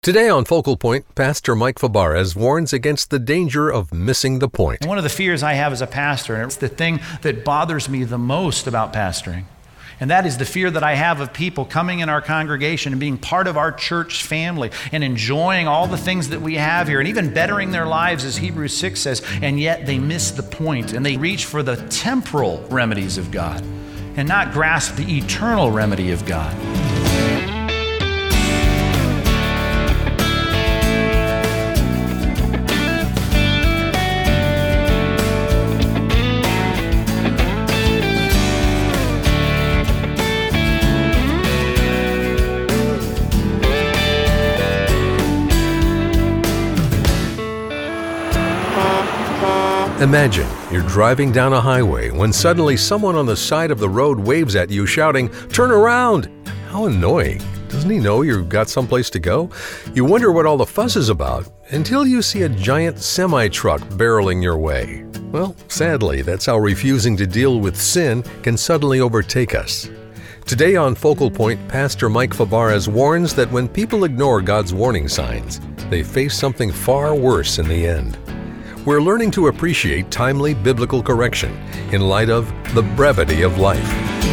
Today on Focal Point, Pastor Mike Fabarez warns against the danger of missing the point. One of the fears I have as a pastor, and it's the thing that bothers me the most about pastoring, and that is the fear that I have of people coming in our congregation and being part of our church family and enjoying all the things that we have here and even bettering their lives, as Hebrews 6 says, and yet they miss the point and they reach for the temporal remedies of God and not grasp the eternal remedy of God. Imagine you're driving down a highway when suddenly someone on the side of the road waves at you shouting, "Turn around!" How annoying. Doesn't he know you've got someplace to go? You wonder what all the fuss is about until you see a giant semi-truck barreling your way. Well, sadly, that's how refusing to deal with sin can suddenly overtake us. Today on Focal Point, Pastor Mike Fabarez warns that when people ignore God's warning signs, they face something far worse in the end. We're learning to appreciate timely biblical correction in light of the brevity of life.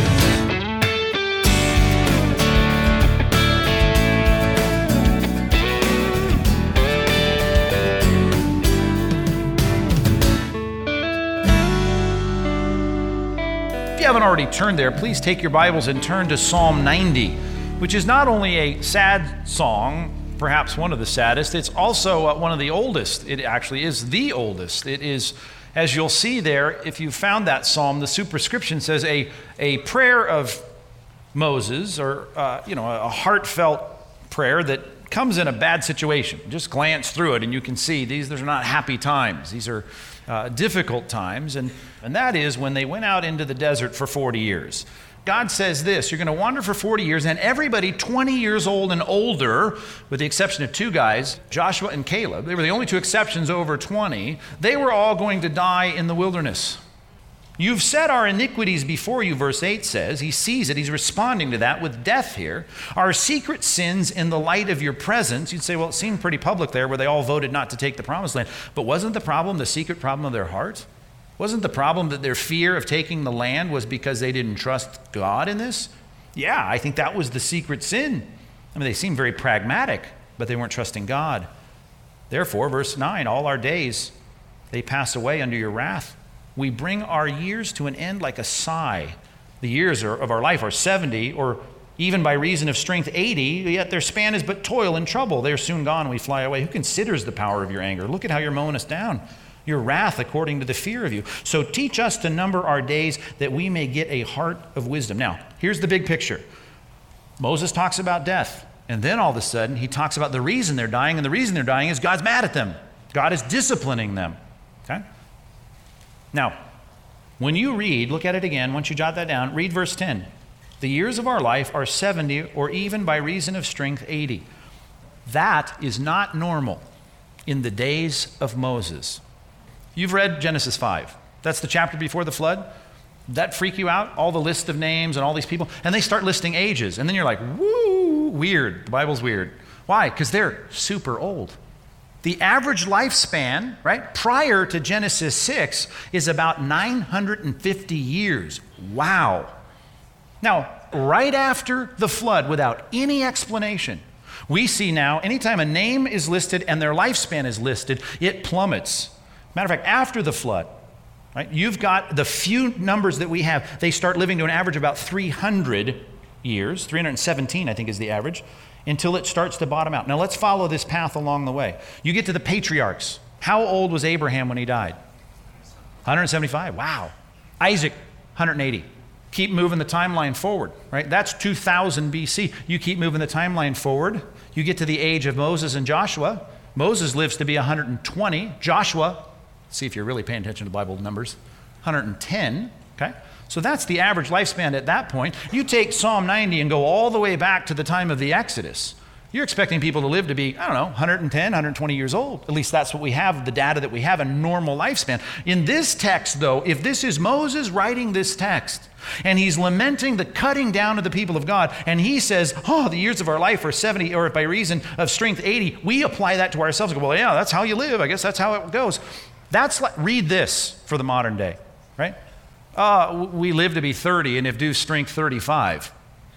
If you haven't already turned there, please take your Bibles and turn to Psalm 90, which is not only a sad song, perhaps one of the saddest, it's also one of the oldest. It actually is the oldest. It is, as you'll see there, if you found that psalm, the superscription says a prayer of Moses, or a heartfelt prayer that comes in a bad situation. Just glance through it and you can see these are not happy times. These are difficult times, and that is when they went out into the desert for 40 years. God says this, you're going to wander for 40 years, and everybody 20 years old and older, with the exception of two guys, Joshua and Caleb, they were the only two exceptions over 20, they were all going to die in the wilderness. You've set our iniquities before you, verse 8 says. He sees it. He's responding to that with death here. Our secret sins in the light of your presence. You'd say, well, it seemed pretty public there where they all voted not to take the promised land. But wasn't the problem the secret problem of their heart? Wasn't the problem that their fear of taking the land was because they didn't trust God in this? Yeah, I think that was the secret sin. I mean, they seemed very pragmatic, but they weren't trusting God. Therefore, verse 9, all our days, they pass away under your wrath. We bring our years to an end like a sigh. The years of our life are 70, or even by reason of strength 80, yet their span is but toil and trouble. They are soon gone and we fly away. Who considers the power of your anger? Look at how you're mowing us down. Your wrath according to the fear of you. So teach us to number our days that we may get a heart of wisdom. Now, here's the big picture. Moses talks about death, and then all of a sudden he talks about the reason they're dying, and the reason they're dying is God's mad at them. God is disciplining them. Okay? Now, when you read, look at it again, once you jot that down, read verse 10. The years of our life are 70, or even by reason of strength 80. That is not normal in the days of Moses. You've read Genesis 5. That's the chapter before the flood. That freak you out? All the list of names and all these people. And they start listing ages. And then you're like, woo, weird. The Bible's weird. Why? Because they're super old. The average lifespan, right, prior to Genesis 6 is about 950 years. Wow. Now, right after the flood, without any explanation, we see now anytime a name is listed and their lifespan is listed, it plummets. Matter of fact, after the flood, right, you've got the few numbers that we have, they start living to an average of about 300 years, 317 I think is the average, until it starts to bottom out. Now let's follow this path along the way. You get to the patriarchs. How old was Abraham when he died? 175, wow. Isaac, 180. Keep moving the timeline forward, right? That's 2000 BC. You keep moving the timeline forward, you get to the age of Moses and Joshua. Moses lives to be 120. Joshua, see if you're really paying attention to Bible numbers, 110, okay? So that's the average lifespan at that point. You take Psalm 90 and go all the way back to the time of the Exodus, You're expecting people to live to be, 110, 120 years old. At least that's what we have, the data that we have, a normal lifespan. In this text, though, if this is Moses writing this text, and he's lamenting the cutting down of the people of God, and he says, the years of our life are 70, or by reason of strength 80, we apply that to ourselves and go, well, yeah, that's how you live. I guess that's how it goes. Read this for the modern day, right? We live to be 30 and if due strength 35.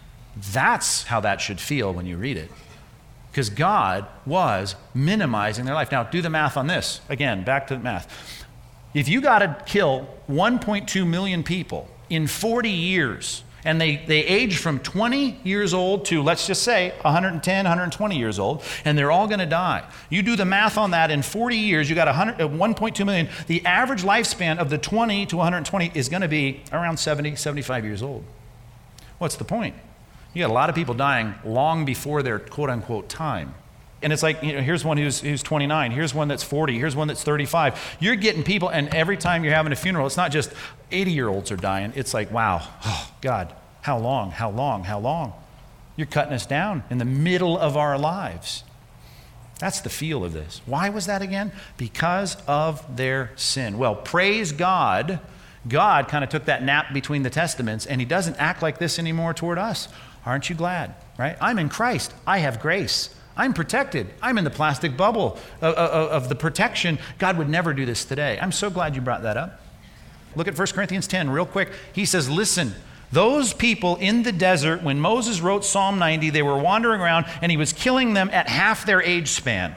That's how that should feel when you read it. Because God was minimizing their life. Now, do the math on this. Again, back to the math. If you got to kill 1.2 million people in 40 years, and they age from 20 years old to, let's just say, 110, 120 years old, and they're all going to die. You do the math on that, in 40 years, you got 1.2 million. The average lifespan of the 20 to 120 is going to be around 70, 75 years old. What's the point? You got a lot of people dying long before their quote-unquote time. And it's like, here's one who's 29, here's one that's 40, here's one that's 35. You're getting people, and every time you're having a funeral, it's not just 80-year-olds are dying. It's like, wow, God, how long, how long, how long? You're cutting us down in the middle of our lives. That's the feel of this. Why was that again? Because of their sin. Well, praise God. God kind of took that nap between the testaments, and he doesn't act like this anymore toward us. Aren't you glad, right? I'm in Christ. I have grace. I'm protected. I'm in the plastic bubble of the protection. God would never do this today. I'm so glad you brought that up. Look at 1 Corinthians 10 real quick. He says, listen, those people in the desert, when Moses wrote Psalm 90, they were wandering around and he was killing them at half their age span.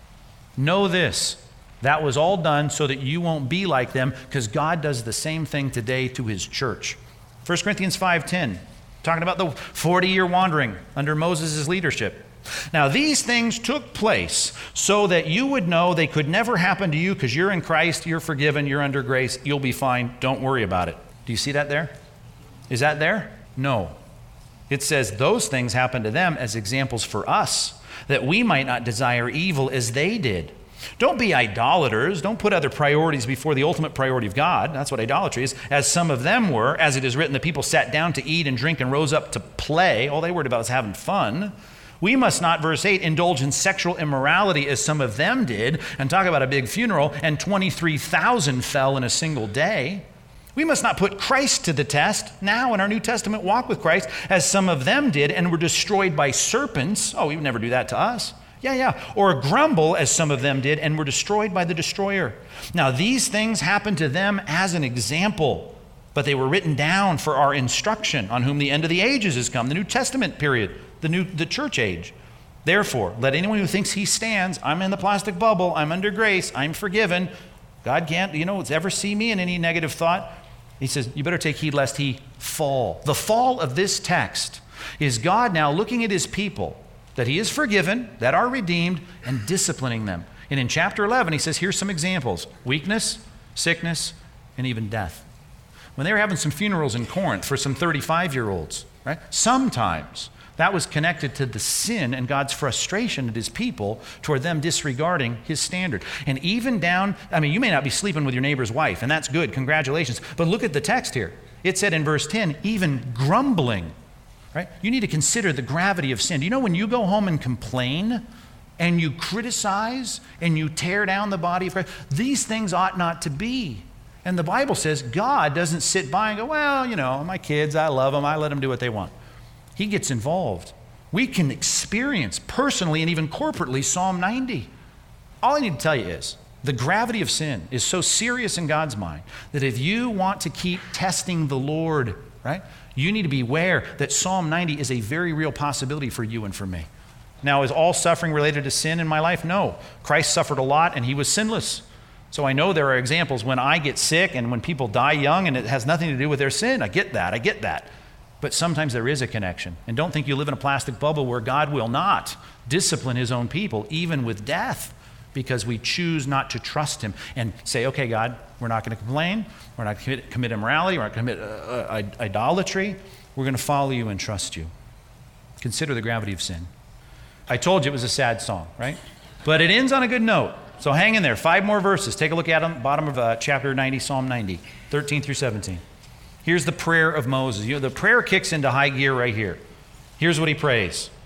Know this, that was all done so that you won't be like them, because God does the same thing today to his church. 1 Corinthians 5:10. Talking about the 40-year wandering under Moses' leadership. Now, these things took place so that you would know they could never happen to you, because you're in Christ, you're forgiven, you're under grace, you'll be fine, don't worry about it. Do you see that there? Is that there? No. It says those things happened to them as examples for us, that we might not desire evil as they did. Don't be idolaters. Don't put other priorities before the ultimate priority of God. That's what idolatry is. As some of them were, as it is written, the people sat down to eat and drink and rose up to play. All they worried about was having fun. We must not, verse 8, indulge in sexual immorality as some of them did, and talk about a big funeral, and 23,000 fell in a single day. We must not put Christ to the test now in our New Testament walk with Christ, as some of them did and were destroyed by serpents. Oh, we would never do that to us. Yeah. Or grumble, as some of them did, and were destroyed by the destroyer. Now, these things happened to them as an example, but they were written down for our instruction, on whom the end of the ages has come, the New Testament period, the church age. Therefore, let anyone who thinks he stands, I'm in the plastic bubble, I'm under grace, I'm forgiven, God can't, ever see me in any negative thought. He says, you better take heed lest he fall. The fall of this text is God now looking at his people, that he is forgiven, that are redeemed, and disciplining them. And in chapter 11, he says, here's some examples: weakness, sickness, and even death. When they were having some funerals in Corinth for some 35-year-olds, right? Sometimes that was connected to the sin and God's frustration at his people toward them disregarding his standard. And even down, you may not be sleeping with your neighbor's wife, and that's good, congratulations. But look at the text here. It said in verse 10, even grumbling. Right? You need to consider the gravity of sin. Do you know when you go home and complain and you criticize and you tear down the body of Christ, these things ought not to be. And the Bible says God doesn't sit by and go, well, my kids, I love them, I let them do what they want. He gets involved. We can experience personally and even corporately Psalm 90. All I need to tell you is the gravity of sin is so serious in God's mind that if you want to keep testing the Lord, right, you need to be aware that Psalm 90 is a very real possibility for you and for me. Now, is all suffering related to sin in my life? No. Christ suffered a lot and he was sinless. So I know there are examples when I get sick and when people die young and it has nothing to do with their sin. I get that. But sometimes there is a connection. And don't think you live in a plastic bubble where God will not discipline his own people, even with death, because we choose not to trust him and say, okay, God, we're not going to complain. We're not going to commit immorality. We're not going to commit idolatry. We're going to follow you and trust you. Consider the gravity of sin. I told you it was a sad song, right? But it ends on a good note. So hang in there. 5 more verses. Take a look at them, bottom of chapter 90, Psalm 90, 13 through 17. Here's the prayer of Moses. The prayer kicks into high gear right here. Here's what he prays.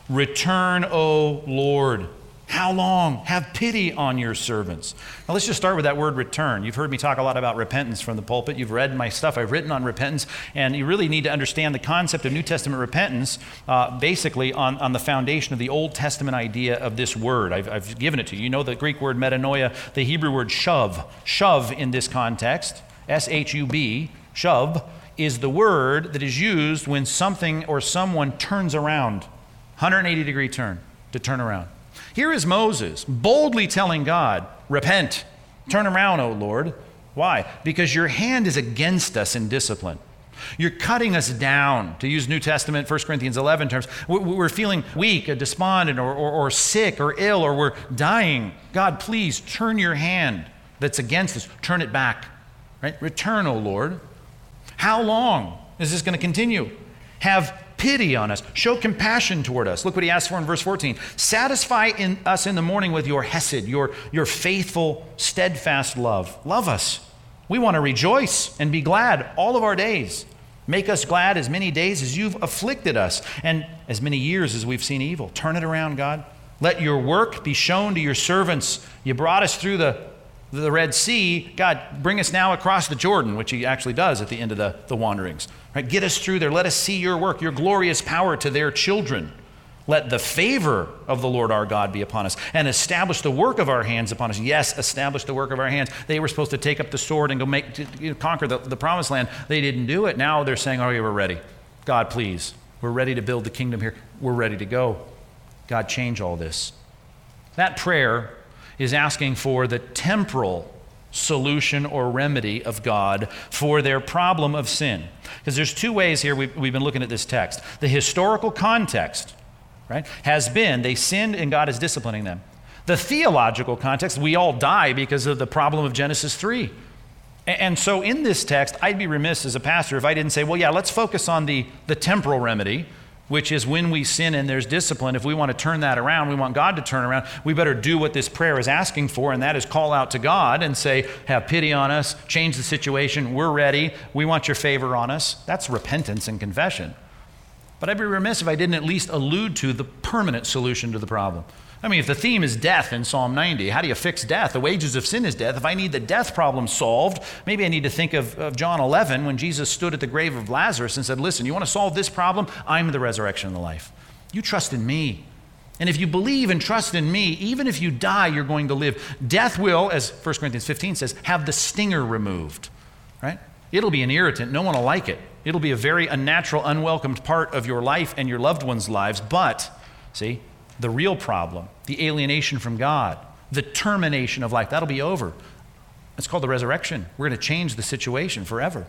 Return, O Lord. How long? Have pity on your servants. Now let's just start with that word return. You've heard me talk a lot about repentance from the pulpit. You've read my stuff. I've written on repentance. And you really need to understand the concept of New Testament repentance basically on the foundation of the Old Testament idea of this word. I've given it to you. You know the Greek word metanoia, the Hebrew word shav. Shav in this context, S-H-U-B, shav, is the word that is used when something or someone turns around. 180-degree turn, to turn around. Here is Moses boldly telling God, repent, turn around, O Lord. Why? Because your hand is against us in discipline. You're cutting us down, to use New Testament, 1 Corinthians 11 terms. We're feeling weak, despondent, or sick, or ill, or we're dying. God, please turn your hand that's against us. Turn it back. Right? Return, O Lord. How long is this going to continue? Have pity on us. Show compassion toward us. Look what he asks for in verse 14. Satisfy us in the morning with your hesed, your faithful, steadfast love. Love us. We want to rejoice and be glad all of our days. Make us glad as many days as you've afflicted us, and as many years as we've seen evil. Turn it around, God. Let your work be shown to your servants. You brought us through the Red Sea. God, bring us now across the Jordan, which he actually does at the end of the wanderings. Right? Get us through there. Let us see your work, your glorious power to their children. Let the favor of the Lord our God be upon us, and establish the work of our hands upon us. Yes, establish the work of our hands. They were supposed to take up the sword and go conquer the promised land. They didn't do it. Now they're saying, oh, yeah, we're ready. God, please. We're ready to build the kingdom here. We're ready to go. God, change all this. That prayer is asking for the temporal solution or remedy of God for their problem of sin. Because there's two ways here we've been looking at this text. The historical context, right, has been they sinned and God is disciplining them. The theological context, we all die because of the problem of Genesis 3. And so in this text, I'd be remiss as a pastor if I didn't say, well, yeah, let's focus on the temporal remedy, which is when we sin and there's discipline. If we want to turn that around, we want God to turn around, we better do what this prayer is asking for, and that is call out to God and say, have pity on us, change the situation, we're ready, we want your favor on us. That's repentance and confession. But I'd be remiss if I didn't at least allude to the permanent solution to the problem. I mean, if the theme is death in Psalm 90, how do you fix death? The wages of sin is death. If I need the death problem solved, maybe I need to think of John 11 when Jesus stood at the grave of Lazarus and said, listen, you want to solve this problem? I'm the resurrection and the life. You trust in me. And if you believe and trust in me, even if you die, you're going to live. Death will, as 1 Corinthians 15 says, have the stinger removed, right? It'll be an irritant. No one will like it. It'll be a very unnatural, unwelcomed part of your life and your loved ones' lives. But, see, the real problem, the alienation from God, the termination of life, that'll be over. It's called the resurrection. We're going to change the situation forever.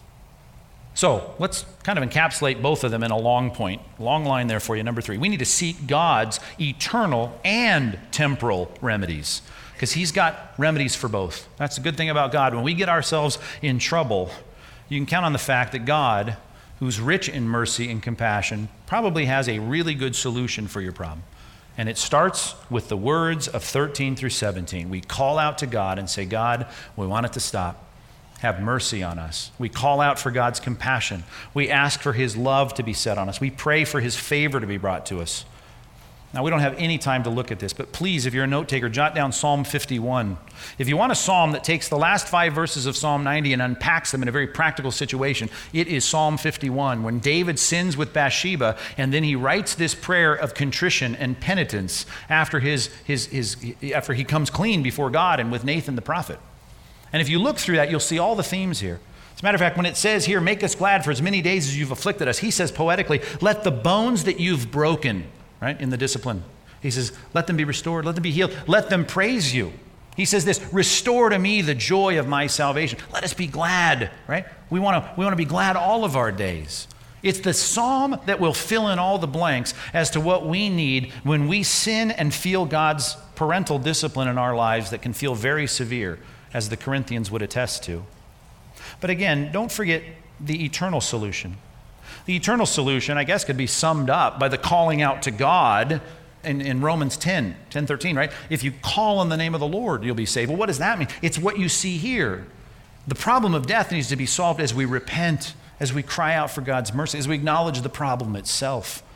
So let's kind of encapsulate both of them in a long point. Long line there for you, number 3. We need to seek God's eternal and temporal remedies, because he's got remedies for both. That's the good thing about God. When we get ourselves in trouble, you can count on the fact that God, who's rich in mercy and compassion, probably has a really good solution for your problem. And it starts with the words of 13 through 17. We call out to God and say, God, we want it to stop. Have mercy on us. We call out for God's compassion. We ask for his love to be set on us. We pray for his favor to be brought to us. Now, we don't have any time to look at this, but please, if you're a note taker, jot down Psalm 51. If you want a psalm that takes the last 5 verses of Psalm 90 and unpacks them in a very practical situation, it is Psalm 51, when David sins with Bathsheba, and then he writes this prayer of contrition and penitence after after he comes clean before God and with Nathan the prophet. And if you look through that, you'll see all the themes here. As a matter of fact, when it says here, make us glad for as many days as you've afflicted us, he says poetically, let the bones that you've broken, right, in the discipline, he says, let them be restored, let them be healed, let them praise you. He says this, restore to me the joy of my salvation. Let us be glad, right? We want to be glad all of our days. It's the psalm that will fill in all the blanks as to what we need when we sin and feel God's parental discipline in our lives that can feel very severe, as the Corinthians would attest to. But again, don't forget the eternal solution. The eternal solution, I guess, could be summed up by the calling out to God in Romans 10:13, right? If you call on the name of the Lord, you'll be saved. Well, what does that mean? It's what you see here. The problem of death needs to be solved as we repent, as we cry out for God's mercy, as we acknowledge the problem itself.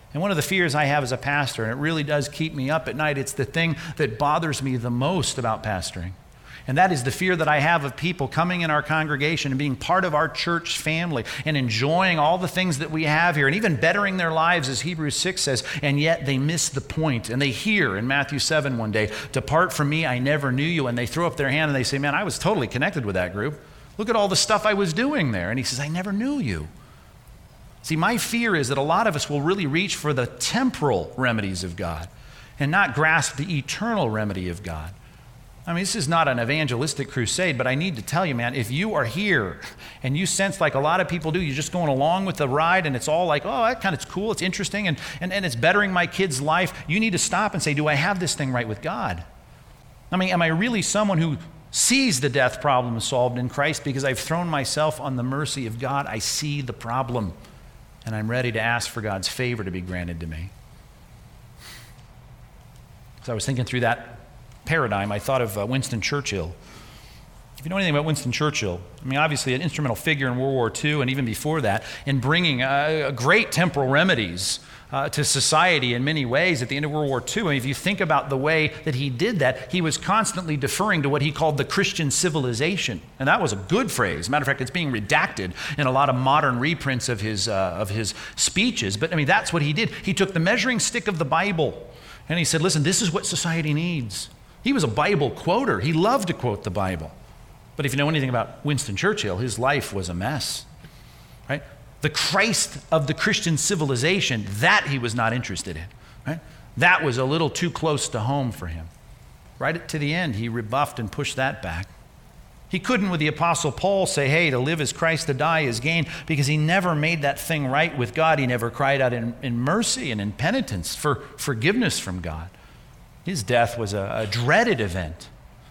And one of the fears I have as a pastor, and it really does keep me up at night, it's the thing that bothers me the most about pastoring. And that is the fear that I have of people coming in our congregation and being part of our church family and enjoying all the things that we have here and even bettering their lives, as Hebrews 6 says, and yet they miss the point. And they hear in Matthew 7 one day, "Depart from me, I never knew you." And they throw up their hand and they say, "Man, I was totally connected with that group. Look at all the stuff I was doing there." And he says, "I never knew you." See, my fear is that a lot of us will really reach for the temporal remedies of God and not grasp the eternal remedy of God. I mean, this is not an evangelistic crusade, but I need to tell you, man, if you are here and you sense like a lot of people do, you're just going along with the ride and it's all like, oh, that kind of cool, it's interesting, and it's bettering my kid's life, you need to stop and say, do I have this thing right with God? I mean, am I really someone who sees the death problem solved in Christ because I've thrown myself on the mercy of God? I see the problem, and I'm ready to ask for God's favor to be granted to me. So I was thinking through that paradigm, I thought of Winston Churchill. If you know anything about Winston Churchill, I mean, obviously an instrumental figure in World War II and even before that in bringing great temporal remedies to society in many ways at the end of World War II. I mean, if you think about the way that he did that, he was constantly deferring to what he called the Christian civilization. And that was a good phrase. As a matter of fact, it's being redacted in a lot of modern reprints of his speeches. But I mean, that's what he did. He took the measuring stick of the Bible and he said, listen, this is what society needs. He was a Bible quoter. He loved to quote the Bible. But if you know anything about Winston Churchill, his life was a mess, right? The Christ of the Christian civilization, that he was not interested in, right? That was a little too close to home for him. Right to the end, he rebuffed and pushed that back. He couldn't, with the Apostle Paul, say, hey, to live is Christ, to die is gain, because he never made that thing right with God. He never cried out in mercy and in penitence for forgiveness from God. His death was a dreaded event.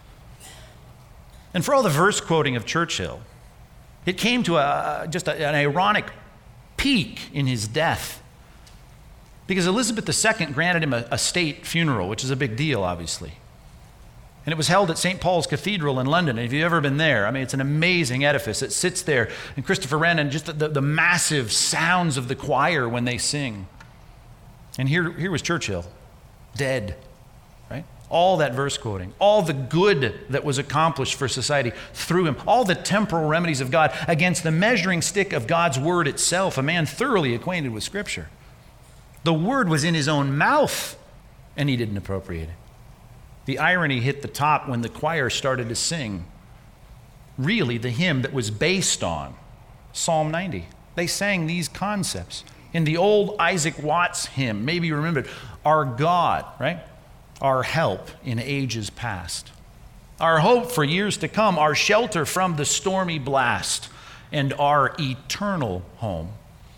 And for all the verse quoting of Churchill, it came to an ironic peak in his death, because Elizabeth II granted him a state funeral, which is a big deal, obviously. And it was held at St. Paul's Cathedral in London. And if you've ever been there, I mean, it's an amazing edifice. It sits there, and Christopher Wren, and just the massive sounds of the choir when they sing. And here was Churchill, dead. Right? All that verse quoting, all the good that was accomplished for society through him, all the temporal remedies of God against the measuring stick of God's word itself, a man thoroughly acquainted with Scripture. The word was in his own mouth, and he didn't appropriate it. The irony hit the top when the choir started to sing, really the hymn that was based on Psalm 90. They sang these concepts. In the old Isaac Watts hymn, maybe you remembered, our God, right? Our help in ages past, our hope for years to come, our shelter from the stormy blast, and our eternal home.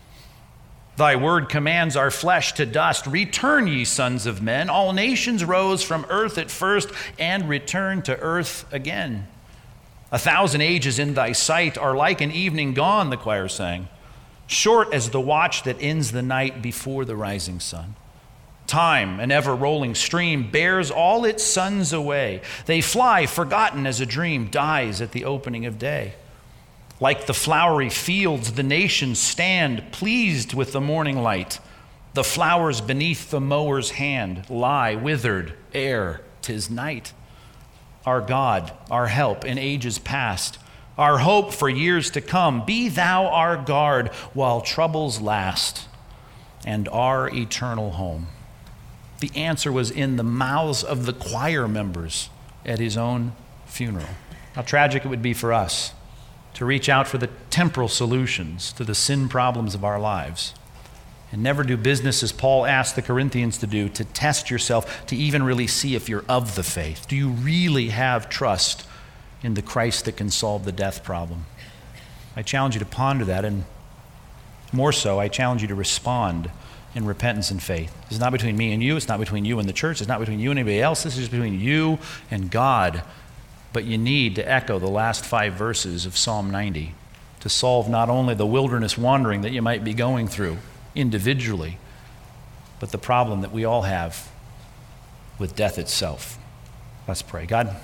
Thy word commands our flesh to dust. Return, ye sons of men. All nations rose from earth at first and return to earth again. 1,000 ages in thy sight are like an evening gone, the choir sang, short as the watch that ends the night before the rising sun. Time, an ever-rolling stream, bears all its sons away. They fly, forgotten as a dream dies at the opening of day. Like the flowery fields, the nations stand, pleased with the morning light. The flowers beneath the mower's hand lie withered ere 'tis night. Our God, our help in ages past, our hope for years to come, be thou our guard while troubles last, and our eternal home. The answer was in the mouths of the choir members at his own funeral. How tragic it would be for us to reach out for the temporal solutions to the sin problems of our lives and never do business as Paul asked the Corinthians to do, to test yourself, to even really see if you're of the faith. Do you really have trust in the Christ that can solve the death problem? I challenge you to ponder that, and more so, I challenge you to respond in repentance and faith. This is not between me and you. It's not between you and the church. It's not between you and anybody else. This is between you and God. But you need to echo the last 5 verses of Psalm 90 to solve not only the wilderness wandering that you might be going through individually, but the problem that we all have with death itself. Let's pray. God,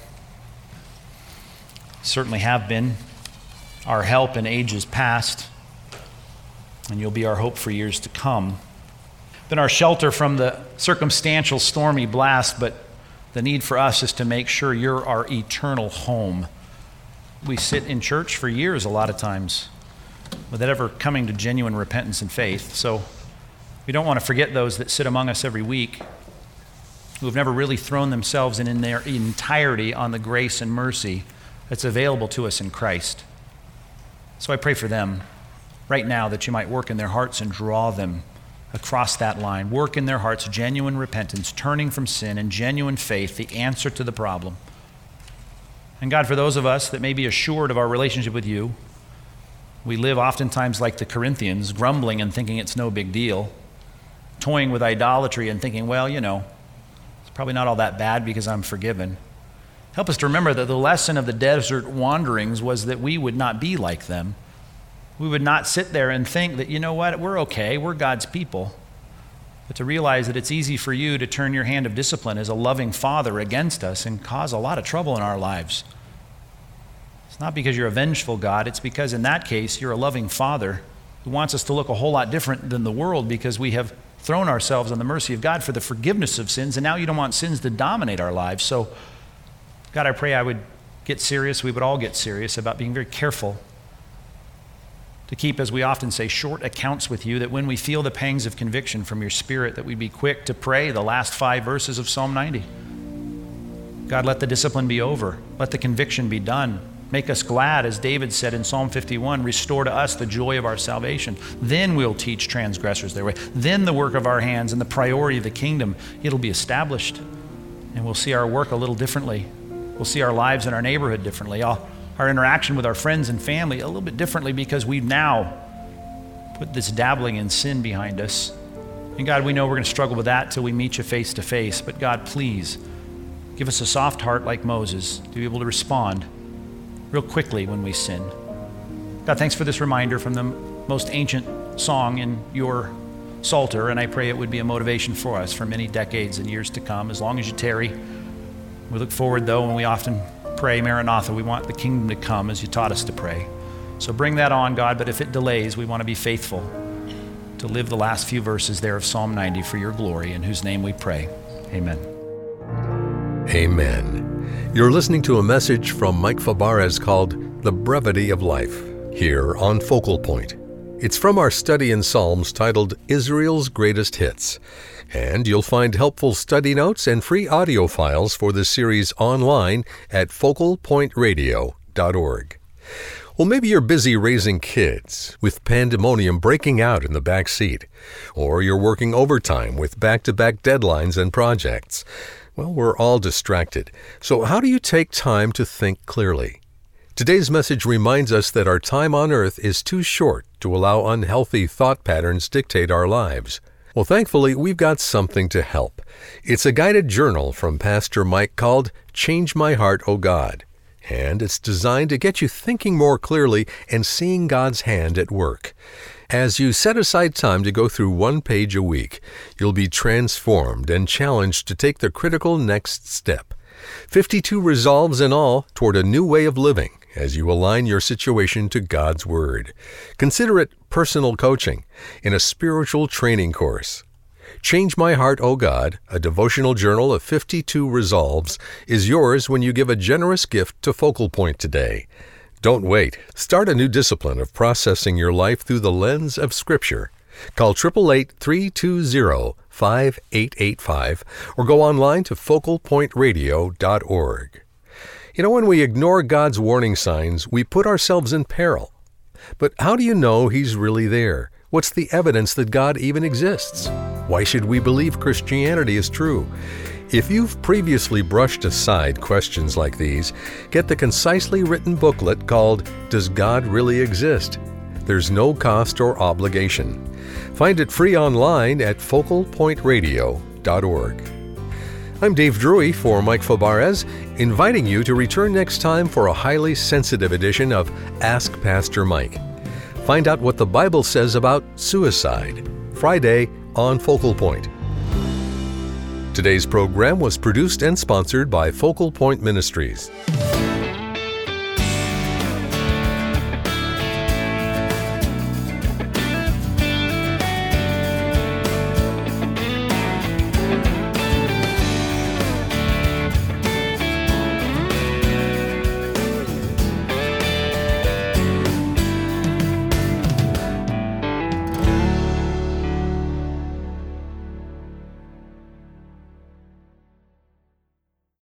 certainly have been our help in ages past, and you'll be our hope for years to come. been our shelter from the circumstantial stormy blast, but the need for us is to make sure you're our eternal home. We sit in church for years a lot of times without ever coming to genuine repentance and faith. So we don't want to forget those that sit among us every week who have never really thrown themselves in their entirety on the grace and mercy that's available to us in Christ. So I pray for them right now that you might work in their hearts and draw them across that line. Work in their hearts genuine repentance, turning from sin, and genuine faith, the answer to the problem. And God, for those of us that may be assured of our relationship with you, we live oftentimes like the Corinthians, grumbling and thinking it's no big deal, toying with idolatry and thinking, well, it's probably not all that bad because I'm forgiven. Help us to remember that the lesson of the desert wanderings was that we would not be like them. We would not sit there and think that, we're okay, we're God's people. But to realize that it's easy for you to turn your hand of discipline as a loving father against us and cause a lot of trouble in our lives. It's not because you're a vengeful God, it's because in that case you're a loving father who wants us to look a whole lot different than the world because we have thrown ourselves on the mercy of God for the forgiveness of sins, and now you don't want sins to dominate our lives. So, God, I pray I would get serious, we would all get serious about being very careful to keep, as we often say, short accounts with you, that when we feel the pangs of conviction from your Spirit, that we'd be quick to pray the last 5 verses of Psalm 90. God, let the discipline be over. Let the conviction be done. Make us glad, as David said in Psalm 51, restore to us the joy of our salvation. Then we'll teach transgressors their way. Then the work of our hands and the priority of the kingdom, it'll be established. And we'll see our work a little differently. We'll see our lives in our neighborhood differently. Our interaction with our friends and family a little bit differently because we've now put this dabbling in sin behind us. And God, we know we're going to struggle with that till we meet you face to face. But God, please give us a soft heart like Moses to be able to respond real quickly when we sin. God, thanks for this reminder from the most ancient song in your Psalter, and I pray it would be a motivation for us for many decades and years to come, as long as you tarry. We look forward, though, and we often pray, Maranatha, we want the kingdom to come as you taught us to pray. So bring that on, God, but if it delays, we want to be faithful to live the last few verses there of Psalm 90 for your glory, in whose name we pray. Amen. Amen. You're listening to a message from Mike Fabarez called The Brevity of Life, here on Focal Point. It's from our study in Psalms titled Israel's Greatest Hits. And you'll find helpful study notes and free audio files for this series online at focalpointradio.org. Well, maybe you're busy raising kids with pandemonium breaking out in the back seat, or you're working overtime with back-to-back deadlines and projects. Well, we're all distracted. So how do you take time to think clearly? Today's message reminds us that our time on earth is too short to allow unhealthy thought patterns dictate our lives. Well, thankfully, we've got something to help. It's a guided journal from Pastor Mike called Change My Heart, O God. And it's designed to get you thinking more clearly and seeing God's hand at work. As you set aside time to go through 1 page a week, you'll be transformed and challenged to take the critical next step. 52 resolves in all toward a new way of living as you align your situation to God's Word. Consider it personal coaching in a spiritual training course. Change My Heart, O God, a devotional journal of 52 resolves, is yours when you give a generous gift to Focal Point today. Don't wait. Start a new discipline of processing your life through the lens of Scripture. Call 888-320-5885 or go online to focalpointradio.org. When we ignore God's warning signs, we put ourselves in peril. But how do you know He's really there? What's the evidence that God even exists? Why should we believe Christianity is true? If you've previously brushed aside questions like these, get the concisely written booklet called Does God Really Exist? There's no cost or obligation. Find it free online at focalpointradio.org. I'm Dave Drury for Mike Fabarez, inviting you to return next time for a highly sensitive edition of Ask Pastor Mike. Find out what the Bible says about suicide, Friday on Focal Point. Today's program was produced and sponsored by Focal Point Ministries.